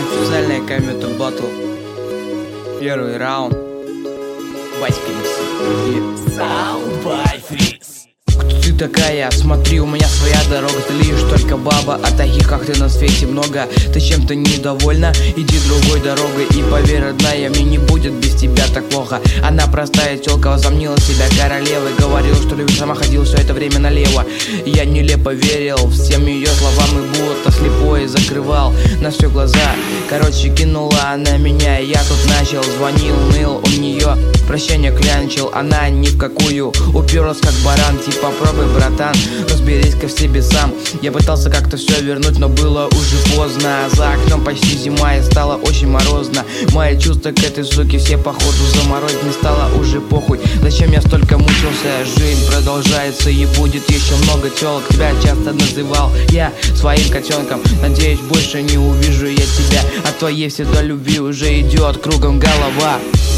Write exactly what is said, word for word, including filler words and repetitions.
Неофициальная комментер батл. Первый раунд. Васька и Sound by Freeze. Кто ты такая? Смотри, у меня своя дорога. Ты лишь только баба, а таких как ты на свете много. Ты чем-то недовольна? Иди другой дорогой. И поверь, родная, мне не будет без тебя так плохо. Она простая тёлка, возомнила себя королевой. Говорила, что любит, сама ходила все это время налево. Я нелепо верил всем ее словам и будто слепой закрывал на все глаза. Короче, кинула она меня, и я тут начал. Звонил, ныл у нее, прощение клянчил. Она ни в какую, уперлась как баран. Типа попробуй, братан, разберись-ка в себе сам. Я пытался как-то все вернуть, но было уже поздно. За окном почти зима и стало очень морозно. Мои чувства к этой суке все походу заморозить. Не стало уже похуй, зачем я столько мучился. Жизнь продолжается и будет еще много тёлок. Тебя часто называл я своим котенком. Надеюсь, больше не увижу я тебя. От твоей всегда любви уже идет кругом голова.